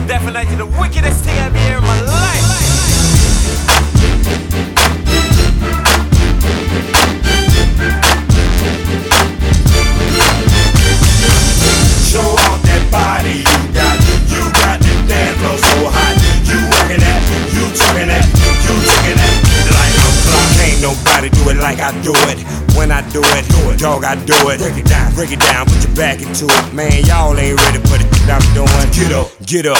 Definitely the wickedest thing I've ever in my life. Show off that body you got the dance floor so hot. You working that, you talking that, you taking that like a clock. Can't nobody do it like I do it. When I do it, dog, I do it. Break it down, put your back into it. Man, y'all ain't ready for the shit I'm doing. Get up,